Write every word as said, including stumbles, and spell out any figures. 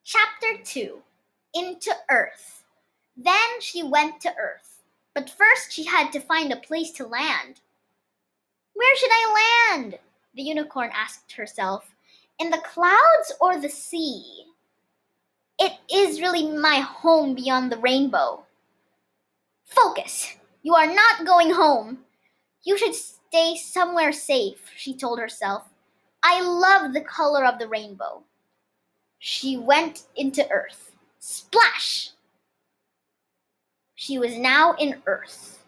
Chapter two. Into Earth. Then she went to Earth. But first she had to find a place to land. Where should I land? The unicorn asked herself. In the clouds or the sea? It is really my home beyond the rainbow. Focus! You are not going home. You should stay somewhere safe, she told herself. I love the color of the rainbow. She went into Earth. Splash! She was now in Earth.